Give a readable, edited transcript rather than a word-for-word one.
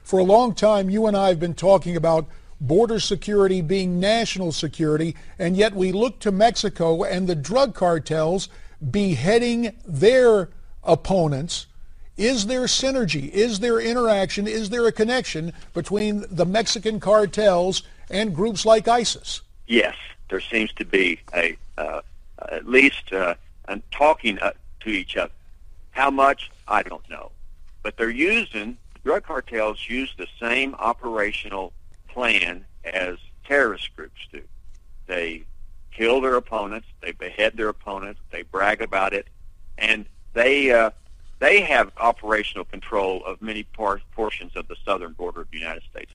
For a long time, you and I have been talking about border security being national security, and yet we look to Mexico and the drug cartels beheading their opponents. Is there synergy? Is there interaction? Is there a connection between the Mexican cartels and groups like ISIS? Yes, there seems to be at least talking to each other. How much? I don't know. But drug cartels use the same operational plan as terrorist groups do. They kill their opponents, they behead their opponents, they brag about it, and they have operational control of many portions of the southern border of the United States.